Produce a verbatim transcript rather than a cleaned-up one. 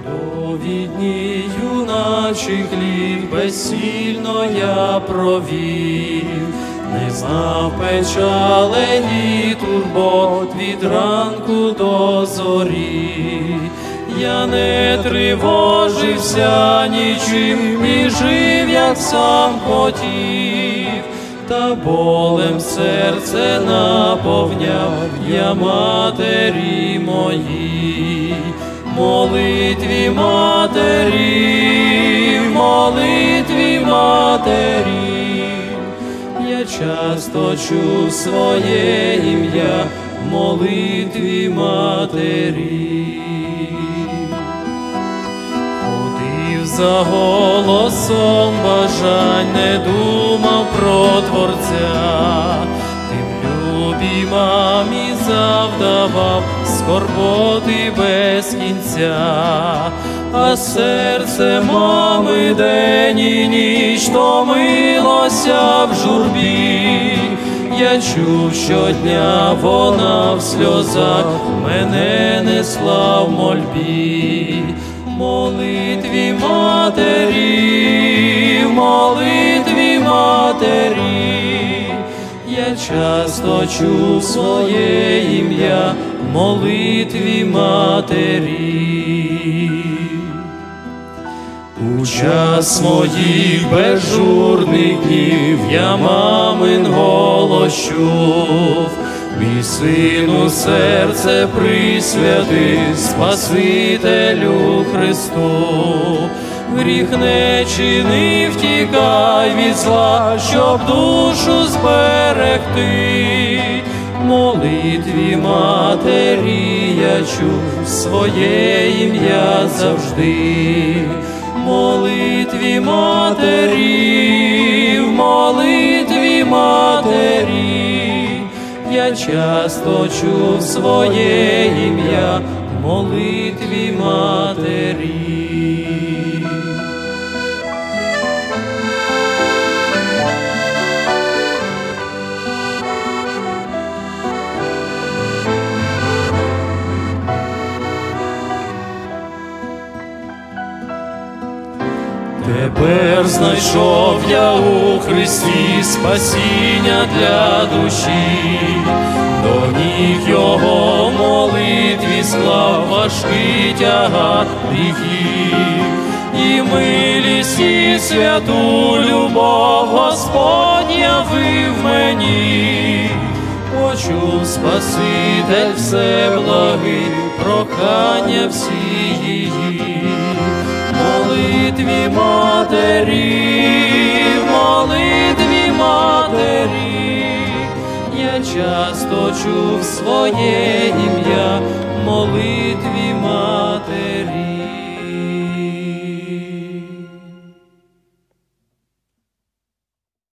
Довгі дні юначих літ безсильно я провів, не знав печалені турбот від ранку до зорі. Я не тривожився нічим і жив, як сам хотів, та болем серце наповняв я матері моїй. Молитві матері, молитві матері, я часто чув своє ім'я в молитві матері. Ходив за голосом бажань, не думав про Творця, тим любій мамі завдавав скорботи без кінця, а серце мами день і ніч томилося в журбі. Я чув щодня, вона в сльозах мене несла в мольбі. Молитві матері, молитві матері, я часто чув своє ім'я в молитві матері. У час моїх безжурних днів я мамин голос чув, мій сину серце присвяти Спасителю Христу. Гріх не чини, втікай від зла, щоб душу зберегти. В молитві матері я чув своє ім'я завжди. В молитві матері, в молитві матері, я часто чув своє ім'я в молитві матері. Тепер знайшов я у Христі спасіння для душі, до ніг Його в молитві склав важкий тягар гріхів. І милість, і святу любов Господь явив мені. Почув Спаситель всеблагий, прохання всі її. В молитві матері, в молитві матері, я часто чув своє ім'я